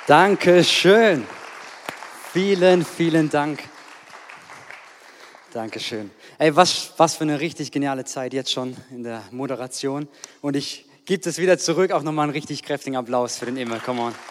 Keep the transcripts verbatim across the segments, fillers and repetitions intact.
Dankeschön. Vielen, vielen Dank. Dankeschön. Ey, was, was für eine richtig geniale Zeit jetzt schon in der Moderation. Und ich gebe es wieder zurück, auch nochmal einen richtig kräftigen Applaus für den Immer. Come on.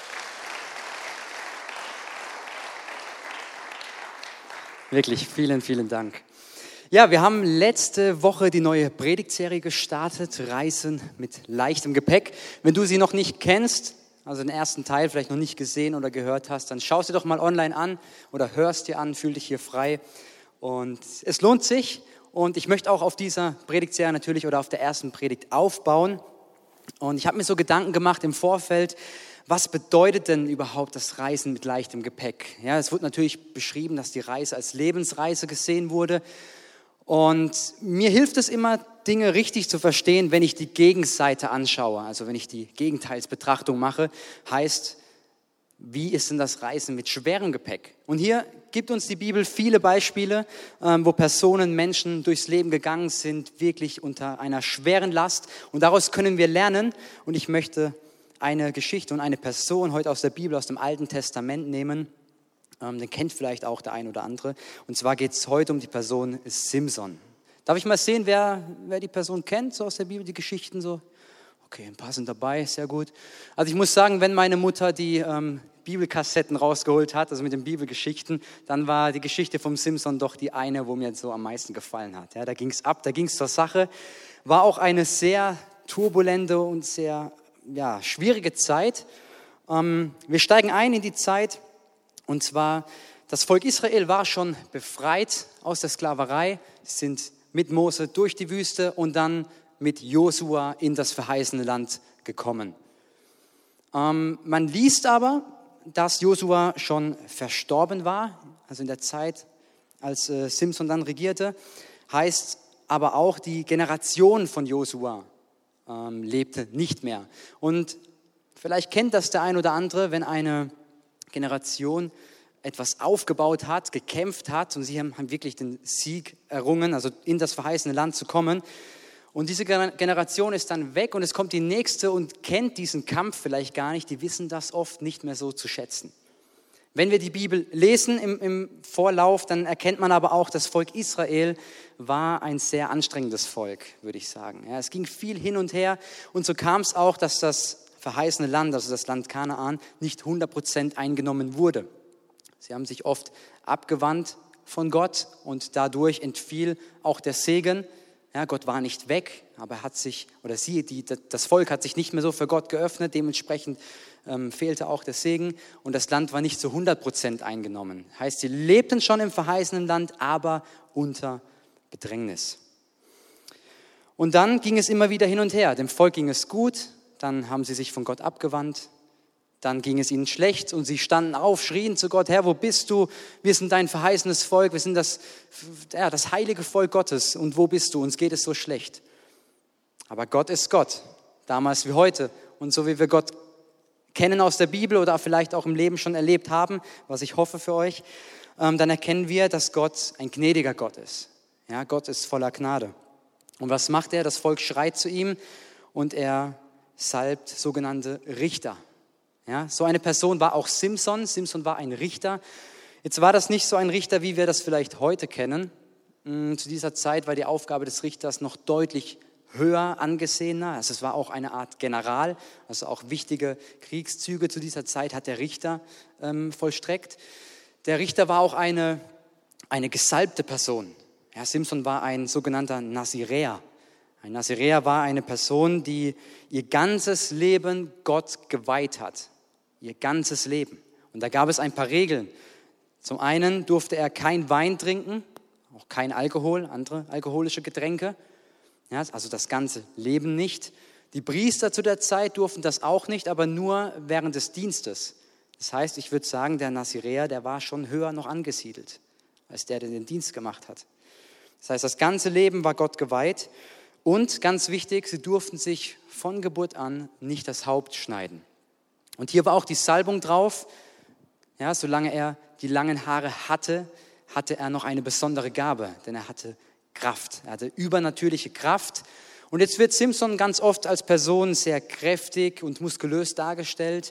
Wirklich, vielen, vielen Dank. Ja, wir haben letzte Woche die neue Predigtserie gestartet, Reisen mit leichtem Gepäck. Wenn du sie noch nicht kennst, also den ersten Teil vielleicht noch nicht gesehen oder gehört hast, dann schau sie doch mal online an oder hörst dir an, fühl dich hier frei. Und es lohnt sich und ich möchte auch auf dieser Predigtserie natürlich oder auf der ersten Predigt aufbauen. Und ich habe mir so Gedanken gemacht im Vorfeld, was bedeutet denn überhaupt das Reisen mit leichtem Gepäck? Ja, es wird natürlich beschrieben, dass die Reise als Lebensreise gesehen wurde. Und mir hilft es immer, Dinge richtig zu verstehen, wenn ich die Gegenseite anschaue. Also wenn ich die Gegenteilsbetrachtung mache, heißt, wie ist denn das Reisen mit schwerem Gepäck? Und hier gibt uns die Bibel viele Beispiele, wo Personen, Menschen durchs Leben gegangen sind, wirklich unter einer schweren Last. Und daraus können wir lernen. Und ich möchte eine Geschichte und eine Person heute aus der Bibel, aus dem Alten Testament nehmen. Den kennt vielleicht auch der ein oder andere. Und zwar geht es heute um die Person Simson. Darf ich mal sehen, wer, wer die Person kennt, so aus der Bibel, die Geschichten so? Okay, ein paar sind dabei, sehr gut. Also ich muss sagen, wenn meine Mutter die ähm, Bibelkassetten rausgeholt hat, also mit den Bibelgeschichten, dann war die Geschichte vom Simson doch die eine, wo mir so am meisten gefallen hat. Ja, da ging es ab, da ging es zur Sache. War auch eine sehr turbulente und sehr ja, schwierige Zeit. Ähm, wir steigen ein in die Zeit. Und zwar, das Volk Israel war schon befreit aus der Sklaverei, sie sind mit Mose durch die Wüste und dann mit Josua in das verheißene Land gekommen. Ähm, man liest aber, dass Josua schon verstorben war, also in der Zeit, als äh, Simson dann regierte, heißt aber auch, die Generation von Josua ähm, lebte nicht mehr. Und vielleicht kennt das der ein oder andere, wenn eine Generation etwas aufgebaut hat, gekämpft hat und sie haben, haben wirklich den Sieg errungen, also in das verheißene Land zu kommen. Und diese Generation ist dann weg und es kommt die nächste und kennt diesen Kampf vielleicht gar nicht. Die wissen das oft nicht mehr so zu schätzen. Wenn wir die Bibel lesen im, im Vorlauf, dann erkennt man aber auch, das Volk Israel war ein sehr anstrengendes Volk, würde ich sagen. Ja, es ging viel hin und her und so kam es auch, dass das verheißene Land, also das Land Kanaan, nicht hundert Prozent eingenommen wurde. Sie haben sich oft abgewandt von Gott und dadurch entfiel auch der Segen. Ja, Gott war nicht weg, aber er hat sich, oder sie, die, das Volk hat sich nicht mehr so für Gott geöffnet, dementsprechend ähm, fehlte auch der Segen und das Land war nicht zu hundert Prozent eingenommen. Heißt, sie lebten schon im verheißenen Land, aber unter Bedrängnis. Und dann ging es immer wieder hin und her. Dem Volk ging es gut, dann haben sie sich von Gott abgewandt, dann ging es ihnen schlecht und sie standen auf, schrien zu Gott, Herr, wo bist du? Wir sind dein verheißenes Volk, wir sind das, ja, das heilige Volk Gottes und wo bist du? Uns geht es so schlecht. Aber Gott ist Gott, damals wie heute. Und so wie wir Gott kennen aus der Bibel oder vielleicht auch im Leben schon erlebt haben, was ich hoffe für euch, ähm, dann erkennen wir, dass Gott ein gnädiger Gott ist. Ja, Gott ist voller Gnade. Und was macht er? Das Volk schreit zu ihm und er salbt sogenannte Richter. Ja, so eine Person war auch Simson. Simson war ein Richter. Jetzt war das nicht so ein Richter, wie wir das vielleicht heute kennen. Zu dieser Zeit war die Aufgabe des Richters noch deutlich höher angesehener. Also es war auch eine Art General, also auch wichtige Kriegszüge zu dieser Zeit hat der Richter ähm, vollstreckt. Der Richter war auch eine, eine gesalbte Person. Ja, Simson war ein sogenannter Naziräer. Ein Naziräer war eine Person, die ihr ganzes Leben Gott geweiht hat. Ihr ganzes Leben. Und da gab es ein paar Regeln. Zum einen durfte er kein Wein trinken, auch kein Alkohol, andere alkoholische Getränke. Ja, also das ganze Leben nicht. Die Priester zu der Zeit durften das auch nicht, aber nur während des Dienstes. Das heißt, ich würde sagen, der Naziräer, der war schon höher noch angesiedelt, als der, der den Dienst gemacht hat. Das heißt, das ganze Leben war Gott geweiht. Und ganz wichtig, sie durften sich von Geburt an nicht das Haupt schneiden. Und hier war auch die Salbung drauf. Ja, solange er die langen Haare hatte, hatte er noch eine besondere Gabe, denn er hatte Kraft. Er hatte übernatürliche Kraft. Und jetzt wird Simson ganz oft als Person sehr kräftig und muskulös dargestellt.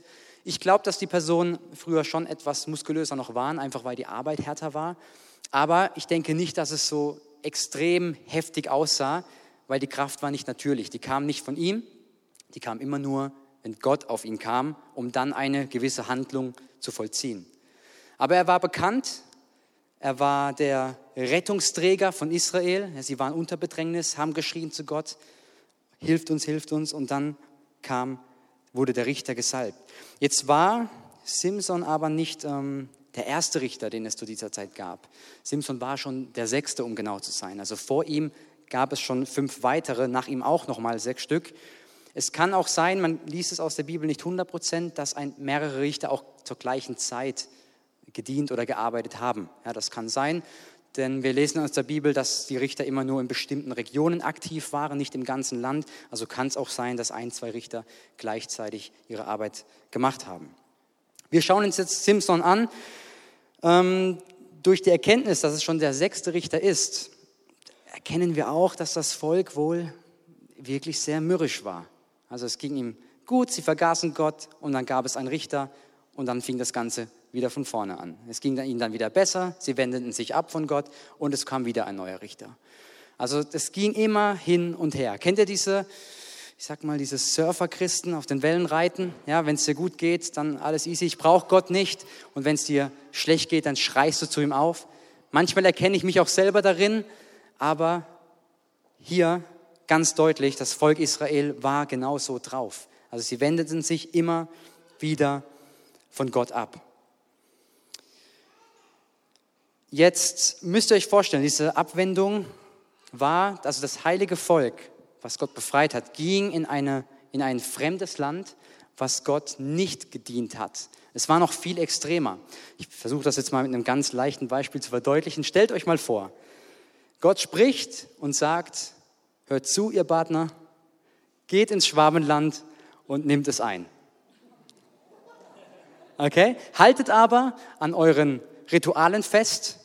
Ich glaube, dass die Personen früher schon etwas muskulöser noch waren, einfach weil die Arbeit härter war. Aber ich denke nicht, dass es so extrem heftig aussah, weil die Kraft war nicht natürlich. Die kam nicht von ihm, die kam immer nur, wenn Gott auf ihn kam, um dann eine gewisse Handlung zu vollziehen. Aber er war bekannt, er war der Rettungsträger von Israel. Sie waren unter Bedrängnis, haben geschrien zu Gott, hilft uns, hilft uns. Und dann kam, wurde der Richter gesalbt. Jetzt war Simson aber nicht ähm, der erste Richter, den es zu dieser Zeit gab. Simson war schon der sechste, um genau zu sein. Also vor ihm gab es schon fünf weitere, nach ihm auch nochmal sechs Stück. Es kann auch sein, man liest es aus der Bibel nicht hundert Prozent, dass ein, mehrere Richter auch zur gleichen Zeit gedient oder gearbeitet haben. Ja, das kann sein, denn wir lesen aus der Bibel, dass die Richter immer nur in bestimmten Regionen aktiv waren, nicht im ganzen Land. Also kann es auch sein, dass ein, zwei Richter gleichzeitig ihre Arbeit gemacht haben. Wir schauen uns jetzt Simson an. Ähm, durch die Erkenntnis, dass es schon der sechste Richter ist, erkennen wir auch, dass das Volk wohl wirklich sehr mürrisch war. Also es ging ihm gut, sie vergaßen Gott und dann gab es einen Richter und dann fing das Ganze wieder von vorne an. Es ging ihnen dann wieder besser, sie wendeten sich ab von Gott und es kam wieder ein neuer Richter. Also es ging immer hin und her. Kennt ihr diese, ich sag mal, diese Surfer-Christen auf den Wellen reiten? Ja, wenn es dir gut geht, dann alles easy, ich brauche Gott nicht. Und wenn es dir schlecht geht, dann schreist du zu ihm auf. Manchmal erkenne ich mich auch selber darin, aber hier ganz deutlich, das Volk Israel war genauso drauf. Also sie wendeten sich immer wieder von Gott ab. Jetzt müsst ihr euch vorstellen, diese Abwendung war, also das heilige Volk, was Gott befreit hat, ging in, eine, in ein fremdes Land, was Gott nicht gedient hat. Es war noch viel extremer. Ich versuche das jetzt mal mit einem ganz leichten Beispiel zu verdeutlichen. Stellt euch mal vor, Gott spricht und sagt, hört zu, ihr Partner, geht ins Schwabenland und nimmt es ein. Okay? Haltet aber an euren Ritualen fest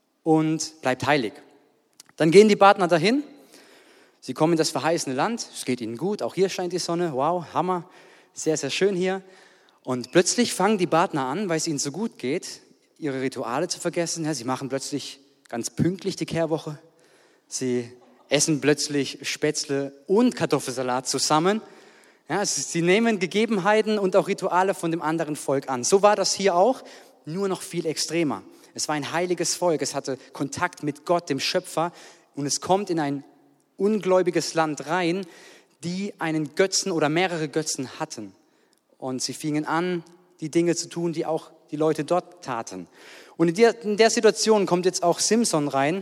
und bleibt heilig. Dann gehen die Partner dahin, sie kommen in das verheißene Land, es geht ihnen gut, auch hier scheint die Sonne, wow, Hammer, sehr, sehr schön hier. Und plötzlich fangen die Partner an, weil es ihnen so gut geht, ihre Rituale zu vergessen. Ja, sie machen plötzlich ganz pünktlich die Kehrwoche, sie essen plötzlich Spätzle und Kartoffelsalat zusammen. Ja, sie nehmen Gegebenheiten und auch Rituale von dem anderen Volk an. So war das hier auch, nur noch viel extremer. Es war ein heiliges Volk, es hatte Kontakt mit Gott, dem Schöpfer, und es kommt in ein ungläubiges Land rein, die einen Götzen oder mehrere Götzen hatten. Und sie fingen an, die Dinge zu tun, die auch die Leute dort taten. Und in der, in der Situation kommt jetzt auch Simson rein,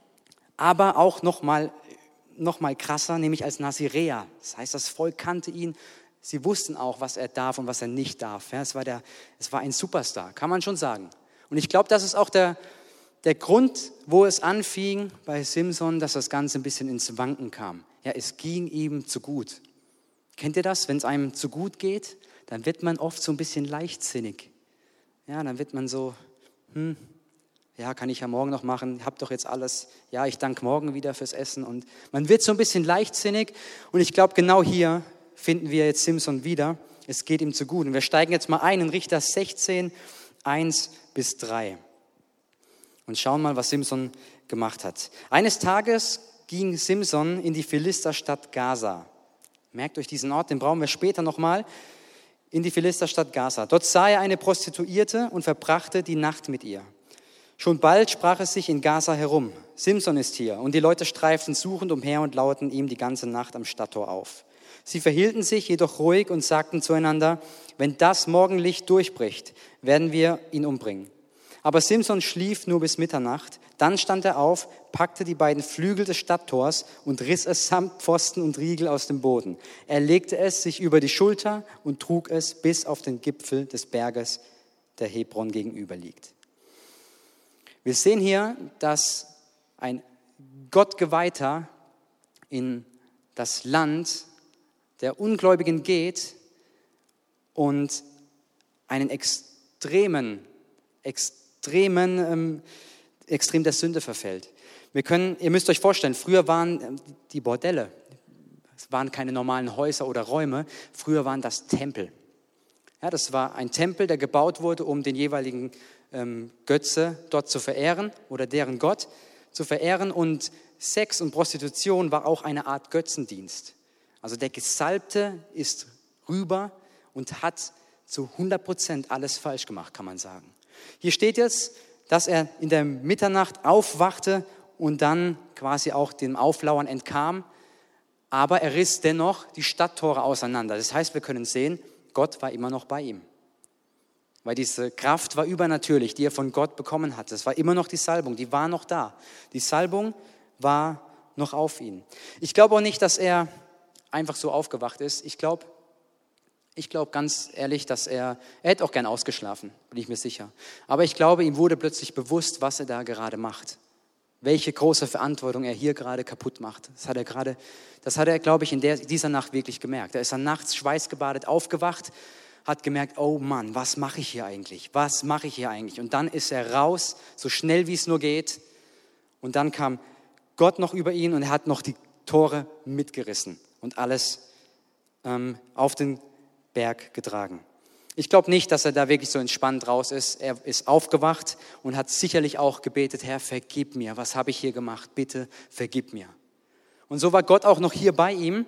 aber auch noch mal, noch mal krasser, nämlich als Naziräer. Das heißt, das Volk kannte ihn. Sie wussten auch, was er darf und was er nicht darf. Ja, es war der, es war ein Superstar, kann man schon sagen. Und ich glaube, das ist auch der, der Grund, wo es anfing bei Simson, dass das Ganze ein bisschen ins Wanken kam. Ja, es ging ihm zu gut. Kennt ihr das? Wenn es einem zu gut geht, dann wird man oft so ein bisschen leichtsinnig. Ja, dann wird man so, hm, ja, kann ich ja morgen noch machen, hab doch jetzt alles, ja, ich danke morgen wieder fürs Essen. Und man wird so ein bisschen leichtsinnig und ich glaube, genau hier finden wir jetzt Simson wieder. Es geht ihm zu gut. Und wir steigen jetzt mal ein in Richter sechzehn, eins bis drei und schauen mal, was Simson gemacht hat. Eines Tages ging Simson in die Philisterstadt Gaza. Merkt euch diesen Ort, den brauchen wir später nochmal. In die Philisterstadt Gaza. Dort sah er eine Prostituierte und verbrachte die Nacht mit ihr. Schon bald sprach es sich in Gaza herum. Simson ist hier. Und die Leute streiften suchend umher und lauerten ihm die ganze Nacht am Stadttor auf. Sie verhielten sich jedoch ruhig und sagten zueinander, wenn das Morgenlicht durchbricht, werden wir ihn umbringen. Aber Simson schlief nur bis Mitternacht. Dann stand er auf, packte die beiden Flügel des Stadttors und riss es samt Pfosten und Riegel aus dem Boden. Er legte es sich über die Schulter und trug es bis auf den Gipfel des Berges, der Hebron gegenüber liegt. Wir sehen hier, dass ein Gottgeweihter in das Land der Ungläubigen geht und einen extremen, extremen, ähm, extrem der Sünde verfällt. Wir können, ihr müsst euch vorstellen, früher waren die Bordelle, es waren keine normalen Häuser oder Räume, früher waren das Tempel. Ja, das war ein Tempel, der gebaut wurde, um den jeweiligen ähm, Götze dort zu verehren oder deren Gott zu verehren. Und Sex und Prostitution war auch eine Art Götzendienst. Also der Gesalbte ist rüber und hat zu hundert Prozent alles falsch gemacht, kann man sagen. Hier steht jetzt, dass er in der Mitternacht aufwachte und dann quasi auch dem Auflauern entkam. Aber er riss dennoch die Stadttore auseinander. Das heißt, wir können sehen, Gott war immer noch bei ihm. Weil diese Kraft war übernatürlich, die er von Gott bekommen hatte. Es war immer noch die Salbung, die war noch da. Die Salbung war noch auf ihn. Ich glaube auch nicht, dass er einfach so aufgewacht ist. Ich glaube, ich glaube ganz ehrlich, dass er, er hätte auch gern ausgeschlafen, bin ich mir sicher. Aber ich glaube, ihm wurde plötzlich bewusst, was er da gerade macht. Welche große Verantwortung er hier gerade kaputt macht. Das hat er gerade, das hat er, glaube ich, in der, dieser Nacht wirklich gemerkt. Er ist dann nachts schweißgebadet aufgewacht, hat gemerkt, oh Mann, was mache ich hier eigentlich? Was mache ich hier eigentlich? Und dann ist er raus, so schnell wie es nur geht. Und dann kam Gott noch über ihn und er hat noch die Tore mitgerissen und alles ähm, auf den Berg getragen. Ich glaube nicht, dass er da wirklich so entspannt raus ist. Er ist aufgewacht und hat sicherlich auch gebetet, Herr, vergib mir. Was habe ich hier gemacht? Bitte vergib mir. Und so war Gott auch noch hier bei ihm.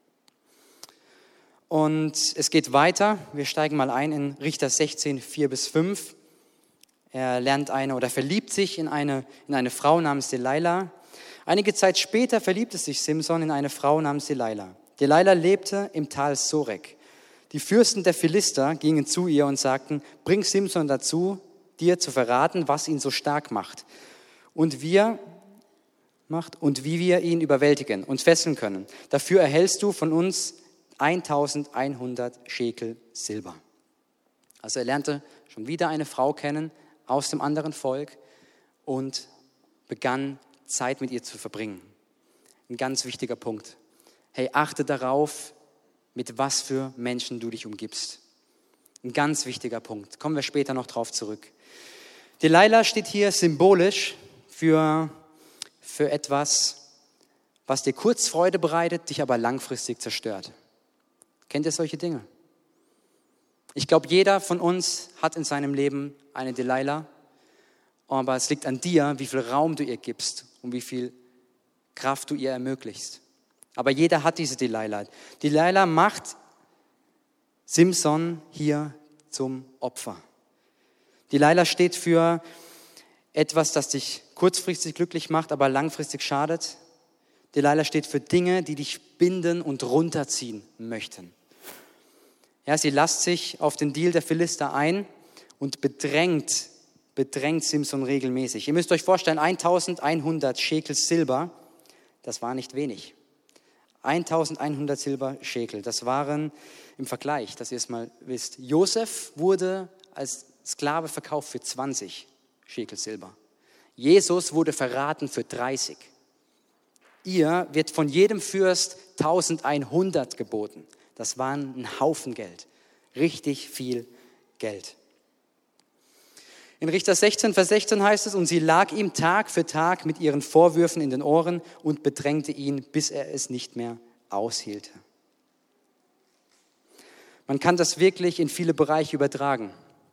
Und es geht weiter. Wir steigen mal ein in Richter sechzehn, vier bis fünf. Er lernt eine oder verliebt sich in eine, in eine Frau namens Delilah. Einige Zeit später verliebte sich Simson in eine Frau namens Delilah. Delilah lebte im Tal Sorek. Die Fürsten der Philister gingen zu ihr und sagten, bring Simson dazu, dir zu verraten, was ihn so stark macht und wir macht und wie wir ihn überwältigen und fesseln können. Dafür erhältst du von uns eintausendeinhundert Schekel Silber. Also er lernte schon wieder eine Frau kennen aus dem anderen Volk und begann Zeit mit ihr zu verbringen. Ein ganz wichtiger Punkt. Hey, achte darauf, mit was für Menschen du dich umgibst. Ein ganz wichtiger Punkt. Kommen wir später noch drauf zurück. Delilah steht hier symbolisch für, für etwas, was dir kurz Freude bereitet, dich aber langfristig zerstört. Kennt ihr solche Dinge? Ich glaube, jeder von uns hat in seinem Leben eine Delilah, aber es liegt an dir, wie viel Raum du ihr gibst und wie viel Kraft du ihr ermöglichst. Aber jeder hat diese Delilah. Delilah macht Simson hier zum Opfer. Delilah steht für etwas, das dich kurzfristig glücklich macht, aber langfristig schadet. Delilah steht für Dinge, die dich binden und runterziehen möchten. Ja, sie lässt sich auf den Deal der Philister ein und bedrängt, bedrängt Simson regelmäßig. Ihr müsst euch vorstellen, eintausendeinhundert Schekel Silber, das war nicht wenig. eintausendeinhundert Silberschekel, das waren im Vergleich, dass ihr es mal wisst, Josef wurde als Sklave verkauft für zwanzig Schekel Silber. Jesus wurde verraten für dreißig. Ihr wird von jedem Fürst eintausendeinhundert geboten. Das waren ein Haufen Geld, richtig viel Geld. In Richter sechzehn, Vers sechzehn heißt es, und sie lag ihm Tag für Tag mit ihren Vorwürfen in den Ohren und bedrängte ihn, bis er es nicht mehr aushielte. Man kann das wirklich in viele Bereiche übertragen.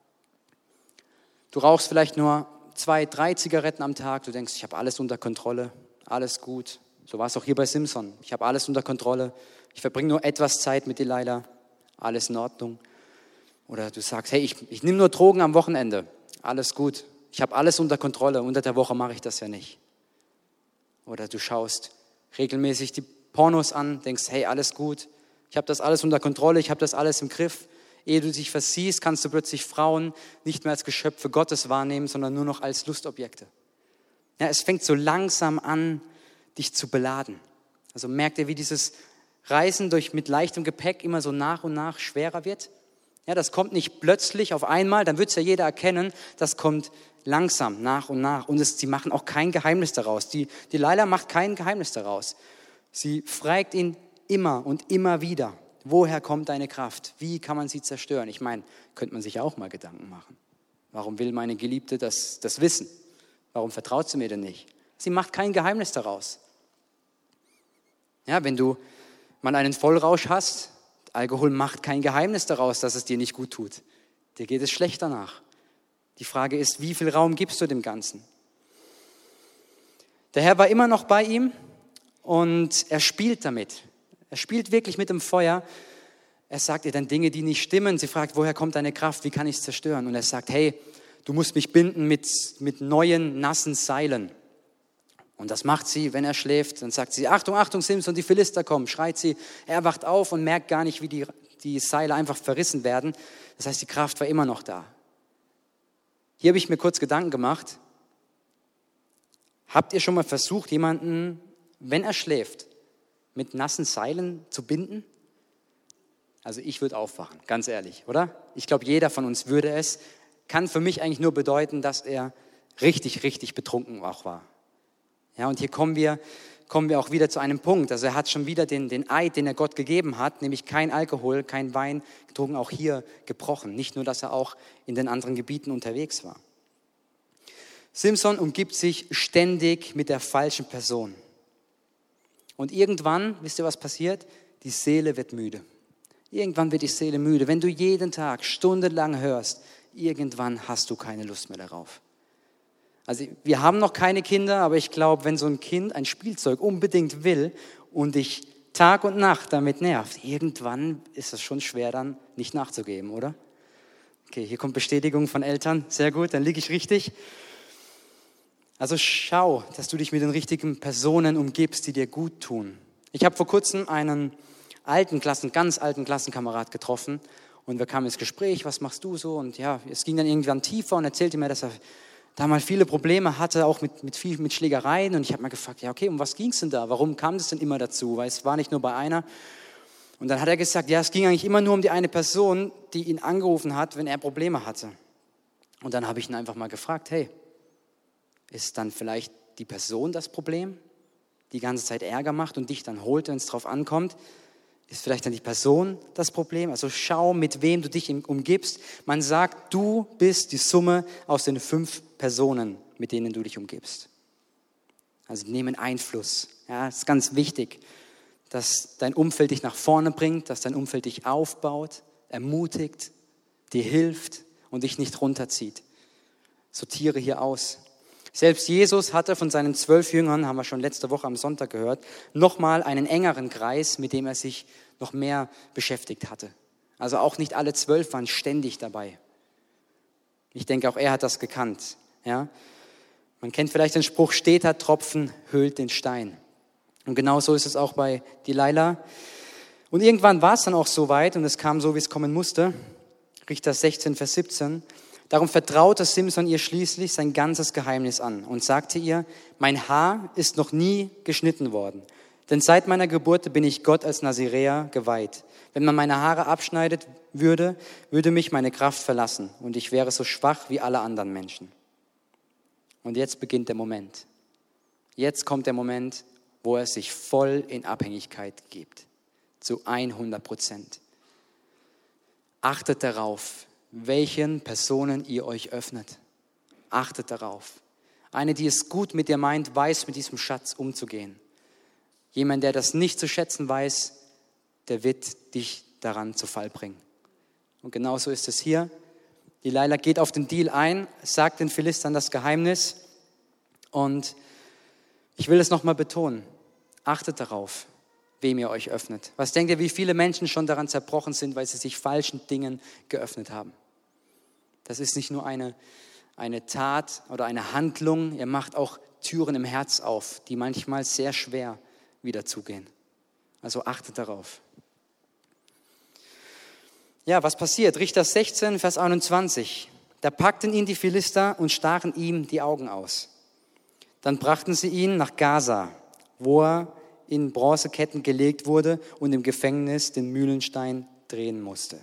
Du rauchst vielleicht nur zwei, drei Zigaretten am Tag, du denkst, ich habe alles unter Kontrolle, alles gut. So war es auch hier bei Simson. Ich habe alles unter Kontrolle, ich verbringe nur etwas Zeit mit Delilah, alles in Ordnung. Oder du sagst, hey, ich, ich nehme nur Drogen am Wochenende. Alles gut, ich habe alles unter Kontrolle, unter der Woche mache ich das ja nicht. Oder du schaust regelmäßig die Pornos an, denkst, hey, alles gut, ich habe das alles unter Kontrolle, ich habe das alles im Griff. Ehe du dich versiehst, kannst du plötzlich Frauen nicht mehr als Geschöpfe Gottes wahrnehmen, sondern nur noch als Lustobjekte. Ja, es fängt so langsam an, dich zu beladen. Also merkt ihr, wie dieses Reisen durch mit leichtem Gepäck immer so nach und nach schwerer wird? Ja, das kommt nicht plötzlich auf einmal, dann wird es ja jeder erkennen, das kommt langsam, nach und nach. Und es, sie machen auch kein Geheimnis daraus. Die, die Delilah macht kein Geheimnis daraus. Sie fragt ihn immer und immer wieder, woher kommt deine Kraft? Wie kann man sie zerstören? Ich meine, könnte man sich ja auch mal Gedanken machen. Warum will meine Geliebte das, das wissen? Warum vertraut sie mir denn nicht? Sie macht kein Geheimnis daraus. Ja, wenn du mal einen Vollrausch hast, Alkohol macht kein Geheimnis daraus, dass es dir nicht gut tut. Dir geht es schlecht danach. Die Frage ist, wie viel Raum gibst du dem Ganzen? Der Herr war immer noch bei ihm und er spielt damit. Er spielt wirklich mit dem Feuer. Er sagt ihr dann Dinge, die nicht stimmen. Sie fragt, woher kommt deine Kraft? Wie kann ich es zerstören? Und er sagt, hey, du musst mich binden mit, mit neuen, nassen Seilen. Und das macht sie, wenn er schläft. Dann sagt sie, Achtung, Achtung, Simson, die Philister kommen. Schreit sie. Er wacht auf und merkt gar nicht, wie die, die Seile einfach verrissen werden. Das heißt, die Kraft war immer noch da. Hier habe ich mir kurz Gedanken gemacht. Habt ihr schon mal versucht, jemanden, wenn er schläft, mit nassen Seilen zu binden? Also ich würde aufwachen, ganz ehrlich, oder? Ich glaube, jeder von uns würde es. Kann für mich eigentlich nur bedeuten, dass er richtig, richtig betrunken auch war. Ja, und hier kommen wir, kommen wir auch wieder zu einem Punkt. Also er hat schon wieder den, den Eid, den er Gott gegeben hat, nämlich kein Alkohol, kein Wein getrunken, auch hier gebrochen. Nicht nur, dass er auch in den anderen Gebieten unterwegs war. Simson umgibt sich ständig mit der falschen Person. Und irgendwann, wisst ihr, was passiert? Die Seele wird müde. Irgendwann wird die Seele müde. Wenn du jeden Tag stundenlang hörst, irgendwann hast du keine Lust mehr darauf. Also wir haben noch keine Kinder, aber ich glaube, wenn so ein Kind ein Spielzeug unbedingt will und dich Tag und Nacht damit nervt, irgendwann ist es schon schwer, dann nicht nachzugeben, oder? Okay, hier kommt Bestätigung von Eltern. Sehr gut, dann liege ich richtig. Also schau, dass du dich mit den richtigen Personen umgibst, die dir gut tun. Ich habe vor kurzem einen alten Klassen, ganz alten Klassenkamerad getroffen und wir kamen ins Gespräch, was machst du so? Und ja, es ging dann irgendwann tiefer und erzählte mir, dass er da mal viele Probleme hatte, auch mit, mit, viel, mit Schlägereien. Und ich habe mal gefragt, ja okay, um was ging es denn da? Warum kam das denn immer dazu? Weil es war nicht nur bei einer. Und dann hat er gesagt, ja, es ging eigentlich immer nur um die eine Person, die ihn angerufen hat, wenn er Probleme hatte. Und dann habe ich ihn einfach mal gefragt, hey, ist dann vielleicht die Person das Problem, die ganze Zeit Ärger macht und dich dann holt, wenn es drauf ankommt? Ist vielleicht dann die Person das Problem? Also schau, mit wem du dich umgibst. Man sagt, du bist die Summe aus den fünf Personen, mit denen du dich umgibst. Also nehmen Einfluss. Ja, es ist ganz wichtig, dass dein Umfeld dich nach vorne bringt, dass dein Umfeld dich aufbaut, ermutigt, dir hilft und dich nicht runterzieht. Sortiere hier aus. Selbst Jesus hatte von seinen zwölf Jüngern, haben wir schon letzte Woche am Sonntag gehört, nochmal einen engeren Kreis, mit dem er sich noch mehr beschäftigt hatte. Also auch nicht alle zwölf waren ständig dabei. Ich denke, auch er hat das gekannt. Ja? Man kennt vielleicht den Spruch, steter Tropfen höhlt den Stein. Und genau so ist es auch bei Delilah. Und irgendwann war es dann auch so weit und es kam so, wie es kommen musste. Richter sechzehn, Vers siebzehn. Darum vertraute Simson ihr schließlich sein ganzes Geheimnis an und sagte ihr, mein Haar ist noch nie geschnitten worden, denn seit meiner Geburt bin ich Gott als Naziräer geweiht. Wenn man meine Haare abschneidet würde, würde mich meine Kraft verlassen und ich wäre so schwach wie alle anderen Menschen. Und jetzt beginnt der Moment. Jetzt kommt der Moment, wo er sich voll in Abhängigkeit gibt, zu hundert Prozent. Achtet darauf, welchen Personen ihr euch öffnet. Achtet darauf. Eine, die es gut mit dir meint, weiß, mit diesem Schatz umzugehen. Jemand, der das nicht zu schätzen weiß, der wird dich daran zu Fall bringen. Und genauso ist es hier. Delilah geht auf den Deal ein, sagt den Philistern das Geheimnis. Und ich will es nochmal betonen. Achtet darauf, wem ihr euch öffnet. Was denkt ihr, wie viele Menschen schon daran zerbrochen sind, weil sie sich falschen Dingen geöffnet haben? Das ist nicht nur eine, eine Tat oder eine Handlung, ihr macht auch Türen im Herz auf, die manchmal sehr schwer wieder zugehen. Also achtet darauf. Ja, was passiert? Richter sechzehn, Vers einundzwanzig. Da packten ihn die Philister und stachen ihm die Augen aus. Dann brachten sie ihn nach Gaza, wo er in Bronzeketten gelegt wurde und im Gefängnis den Mühlenstein drehen musste.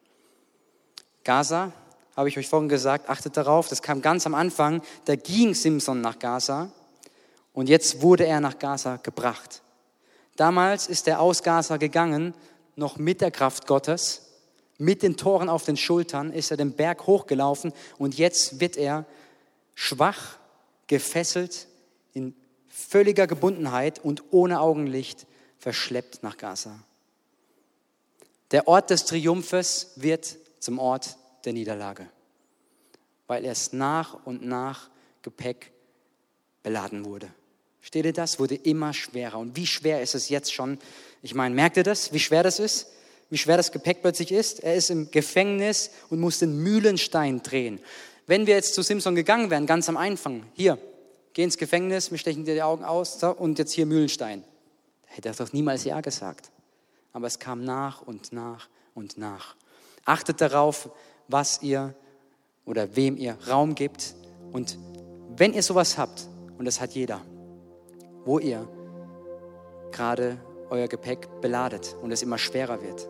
Gaza, habe ich euch vorhin gesagt, achtet darauf, das kam ganz am Anfang, da ging Simson nach Gaza und jetzt wurde er nach Gaza gebracht. Damals ist er aus Gaza gegangen, noch mit der Kraft Gottes, mit den Toren auf den Schultern ist er den Berg hochgelaufen und jetzt wird er schwach, gefesselt, in völliger Gebundenheit und ohne Augenlicht verschleppt nach Gaza. Der Ort des Triumphes wird zum Ort der Niederlage, weil erst nach und nach Gepäck beladen wurde. Steht ihr das? Wurde immer schwerer. Und wie schwer ist es jetzt schon? Ich meine, merkt ihr das, wie schwer das ist? Wie schwer das Gepäck plötzlich ist? Er ist im Gefängnis und muss den Mühlenstein drehen. Wenn wir jetzt zu Simson gegangen wären, ganz am Anfang, hier, geh ins Gefängnis, wir stechen dir die Augen aus und jetzt hier Mühlenstein. Da hätte er doch niemals Ja gesagt. Aber es kam nach und nach und nach. Achtet darauf, was ihr oder wem ihr Raum gibt. Und wenn ihr sowas habt, und das hat jeder, wo ihr gerade euer Gepäck beladet und es immer schwerer wird,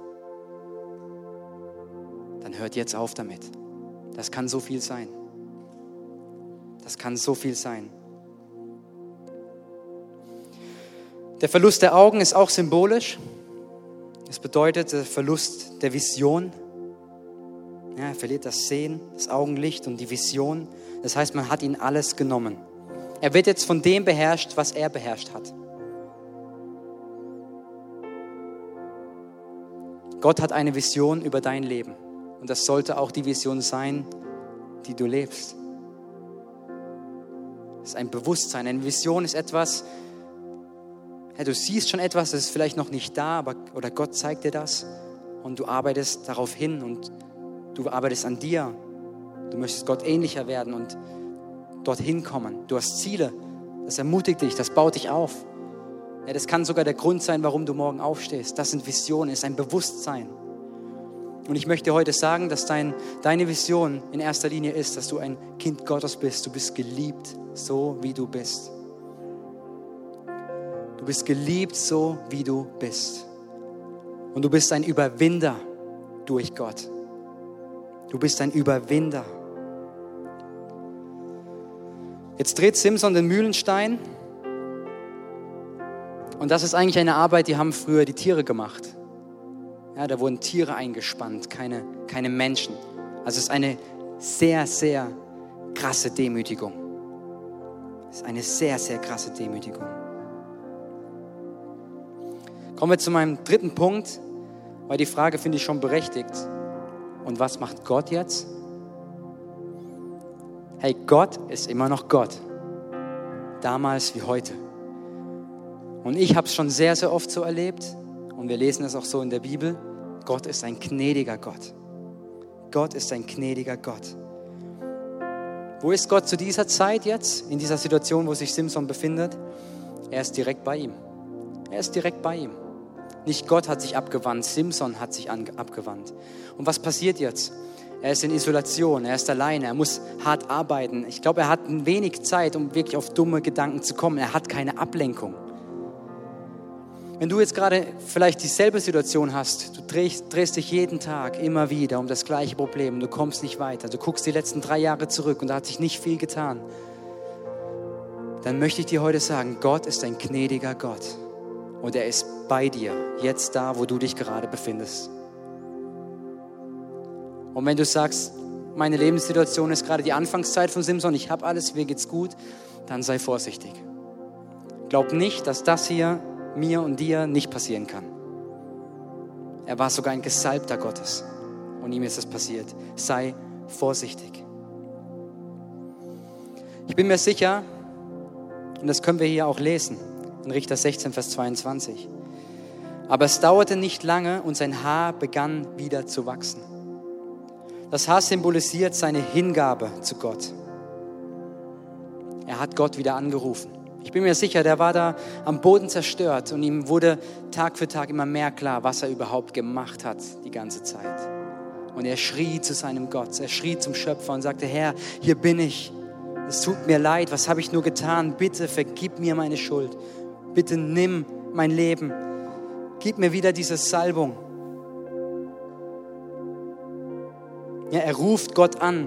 dann hört jetzt auf damit. Das kann so viel sein. Das kann so viel sein. Der Verlust der Augen ist auch symbolisch. Es bedeutet der Verlust der Vision. Ja, er verliert das Sehen, das Augenlicht und die Vision. Das heißt, man hat ihn alles genommen. Er wird jetzt von dem beherrscht, was er beherrscht hat. Gott hat eine Vision über dein Leben. Und das sollte auch die Vision sein, die du lebst. Es ist ein Bewusstsein. Eine Vision ist etwas, ja, du siehst schon etwas, das ist vielleicht noch nicht da, aber, oder Gott zeigt dir das und du arbeitest darauf hin und du arbeitest an dir. Du möchtest Gott ähnlicher werden und dorthin kommen. Du hast Ziele, das ermutigt dich, das baut dich auf. Ja, das kann sogar der Grund sein, warum du morgen aufstehst. Das sind Visionen, ist ein Bewusstsein. Und ich möchte heute sagen, dass dein, deine Vision in erster Linie ist, dass du ein Kind Gottes bist. Du bist geliebt, so wie du bist. Du bist geliebt, so wie du bist. Und du bist ein Überwinder durch Gott. Du bist ein Überwinder. Jetzt dreht Simson den Mühlenstein. Und das ist eigentlich eine Arbeit, die haben früher die Tiere gemacht. Ja, da wurden Tiere eingespannt, keine, keine Menschen. Also es ist eine sehr, sehr krasse Demütigung. Es ist eine sehr, sehr krasse Demütigung. Kommen wir zu meinem dritten Punkt, weil die Frage finde ich schon berechtigt. Und was macht Gott jetzt? Hey, Gott ist immer noch Gott. Damals wie heute. Und ich habe es schon sehr, sehr oft so erlebt. Und wir lesen es auch so in der Bibel. Gott ist ein gnädiger Gott. Gott ist ein gnädiger Gott. Wo ist Gott zu dieser Zeit jetzt? In dieser Situation, wo sich Simson befindet? Er ist direkt bei ihm. Er ist direkt bei ihm. Nicht Gott hat sich abgewandt, Simson hat sich abgewandt. Und was passiert jetzt? Er ist in Isolation, er ist alleine, er muss hart arbeiten. Ich glaube, er hat ein wenig Zeit, um wirklich auf dumme Gedanken zu kommen. Er hat keine Ablenkung. Wenn du jetzt gerade vielleicht dieselbe Situation hast, du drehst, drehst dich jeden Tag immer wieder um das gleiche Problem, du kommst nicht weiter, du guckst die letzten drei Jahre zurück und da hat sich nicht viel getan, dann möchte ich dir heute sagen, Gott ist ein gnädiger Gott und er ist bei dir, jetzt da, wo du dich gerade befindest. Und wenn du sagst, meine Lebenssituation ist gerade die Anfangszeit von Simson, ich habe alles, mir geht's gut, dann sei vorsichtig. Glaub nicht, dass das hier mir und dir nicht passieren kann. Er war sogar ein Gesalbter Gottes und ihm ist es passiert. Sei vorsichtig. Ich bin mir sicher, und das können wir hier auch lesen, in Richter sechzehn, Vers zweiundzwanzig. Aber es dauerte nicht lange und sein Haar begann wieder zu wachsen. Das Haar symbolisiert seine Hingabe zu Gott. Er hat Gott wieder angerufen. Ich bin mir sicher, der war da am Boden zerstört und ihm wurde Tag für Tag immer mehr klar, was er überhaupt gemacht hat die ganze Zeit. Und er schrie zu seinem Gott, er schrie zum Schöpfer und sagte, Herr, hier bin ich. Es tut mir leid, was habe ich nur getan? Bitte vergib mir meine Schuld. Bitte nimm mein Leben. Gib mir wieder diese Salbung. Ja, er ruft Gott an.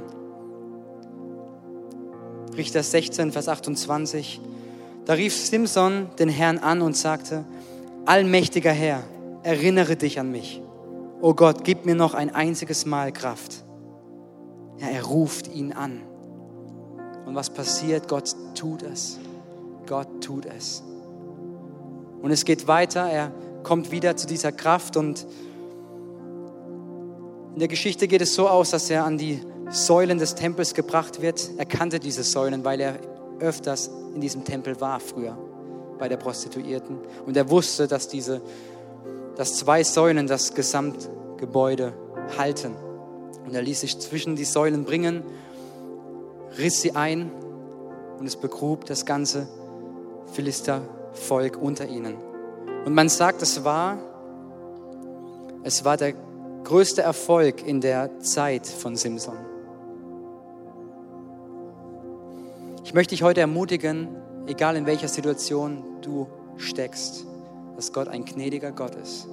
Richter sechzehn, Vers achtundzwanzig. Da rief Simson den Herrn an und sagte, allmächtiger Herr, erinnere dich an mich. O Gott, gib mir noch ein einziges Mal Kraft. Ja, er ruft ihn an. Und was passiert? Gott tut es. Gott tut es. Und es geht weiter. Er kommt wieder zu dieser Kraft und In der Geschichte geht es so aus, dass er an die Säulen des Tempels gebracht wird. Er kannte diese Säulen, weil er öfters in diesem Tempel war früher, bei der Prostituierten. Und er wusste, dass diese, dass zwei Säulen das Gesamtgebäude halten. Und er ließ sich zwischen die Säulen bringen, riss sie ein und es begrub das ganze Philistervolk unter ihnen. Und man sagt, es war, es war der größte Erfolg in der Zeit von Simson. Ich möchte dich heute ermutigen, egal in welcher Situation du steckst, dass Gott ein gnädiger Gott ist.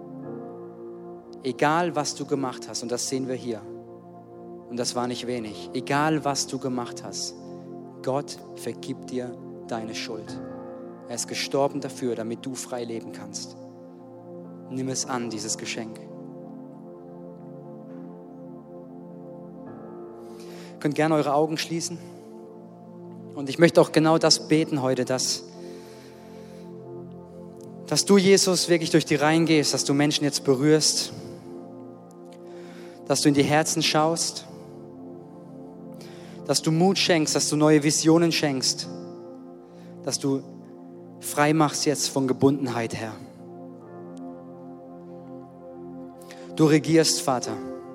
Egal, was du gemacht hast, und das sehen wir hier, und das war nicht wenig, egal, was du gemacht hast, Gott vergibt dir deine Schuld. Er ist gestorben dafür, damit du frei leben kannst. Nimm es an, dieses Geschenk. Ihr könnt gerne eure Augen schließen. Und ich möchte auch genau das beten heute, dass, dass du, Jesus, wirklich durch die Reihen gehst, dass du Menschen jetzt berührst, dass du in die Herzen schaust, dass du Mut schenkst, dass du neue Visionen schenkst, dass du frei machst jetzt von Gebundenheit, Herr. Du regierst, Vater.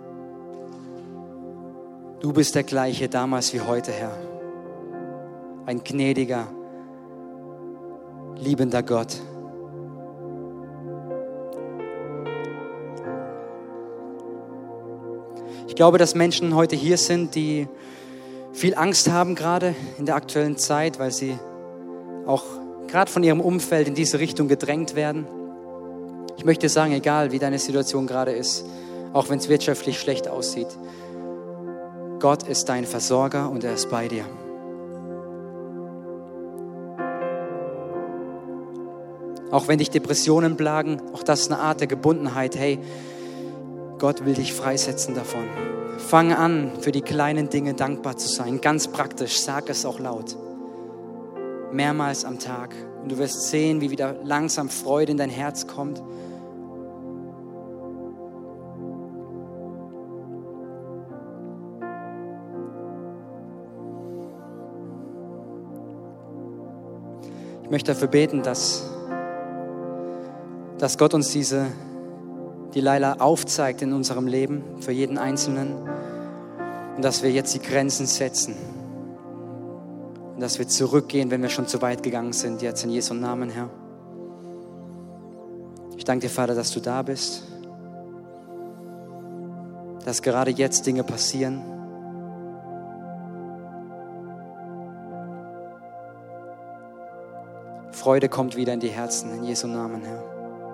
Du bist der gleiche damals wie heute, Herr. Ein gnädiger, liebender Gott. Ich glaube, dass Menschen heute hier sind, die viel Angst haben gerade in der aktuellen Zeit, weil sie auch gerade von ihrem Umfeld in diese Richtung gedrängt werden. Ich möchte sagen, egal wie deine Situation gerade ist, auch wenn es wirtschaftlich schlecht aussieht, Gott ist dein Versorger und er ist bei dir. Auch wenn dich Depressionen plagen, auch das ist eine Art der Gebundenheit. Hey, Gott will dich freisetzen davon. Fang an, für die kleinen Dinge dankbar zu sein. Ganz praktisch, sag es auch laut. Mehrmals am Tag. Und du wirst sehen, wie wieder langsam Freude in dein Herz kommt. Ich möchte dafür beten, dass, dass Gott uns diese, die Leila aufzeigt in unserem Leben, für jeden Einzelnen. Und dass wir jetzt die Grenzen setzen. Und dass wir zurückgehen, wenn wir schon zu weit gegangen sind, jetzt in Jesu Namen, Herr. Ich danke dir, Vater, dass du da bist. Dass gerade jetzt Dinge passieren. Freude kommt wieder in die Herzen, in Jesu Namen, Herr.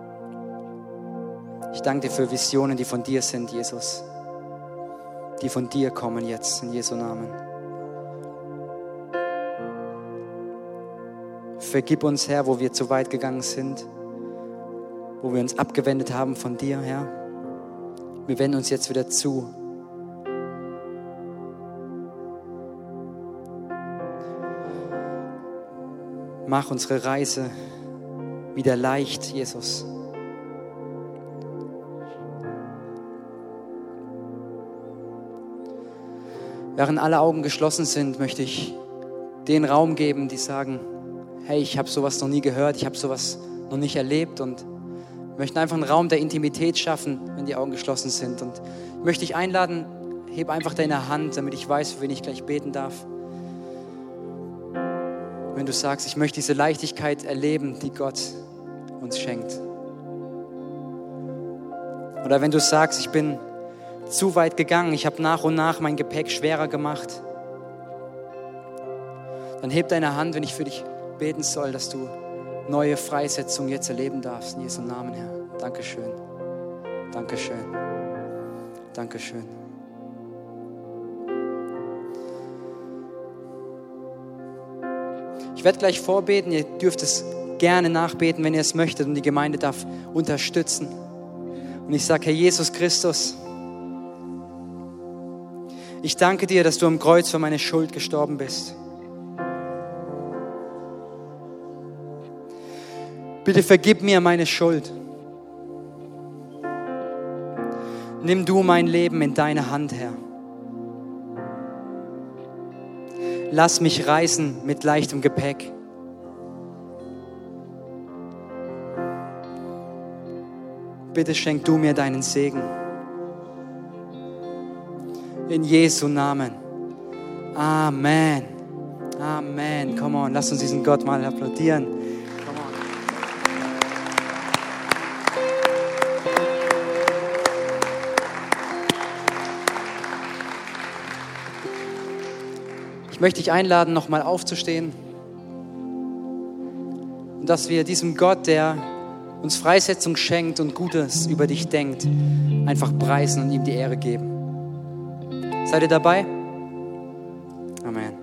Ich danke dir für Visionen, die von dir sind, Jesus. Die von dir kommen jetzt, in Jesu Namen. Vergib uns, Herr, wo wir zu weit gegangen sind, wo wir uns abgewendet haben von dir, Herr. Wir wenden uns jetzt wieder zu. Mach unsere Reise wieder leicht, Jesus. Während alle Augen geschlossen sind, möchte ich den Raum geben, die sagen, hey, ich habe sowas noch nie gehört, ich habe sowas noch nicht erlebt und möchten einfach einen Raum der Intimität schaffen, wenn die Augen geschlossen sind. Und ich möchte dich einladen, heb einfach deine Hand, damit ich weiß, für wen ich gleich beten darf. Wenn du sagst, ich möchte diese Leichtigkeit erleben, die Gott uns schenkt. Oder wenn du sagst, ich bin zu weit gegangen, ich habe nach und nach mein Gepäck schwerer gemacht, dann heb deine Hand, wenn ich für dich beten soll, dass du neue Freisetzung jetzt erleben darfst. In Jesu Namen, Herr. Dankeschön. Dankeschön. Dankeschön. Ich werde gleich vorbeten. Ihr dürft es gerne nachbeten, wenn ihr es möchtet. Und die Gemeinde darf unterstützen. Und ich sage, Herr Jesus Christus, ich danke dir, dass du am Kreuz für meine Schuld gestorben bist. Bitte vergib mir meine Schuld. Nimm du mein Leben in deine Hand, Herr. Lass mich reisen mit leichtem Gepäck. Bitte schenk du mir deinen Segen. In Jesu Namen. Amen. Amen. Come on, lass uns diesen Gott mal applaudieren. Come on. Ich möchte dich einladen, nochmal aufzustehen. Und dass wir diesem Gott, der uns Freisetzung schenkt und Gutes über dich denkt, einfach preisen und ihm die Ehre geben. Seid ihr dabei? Amen.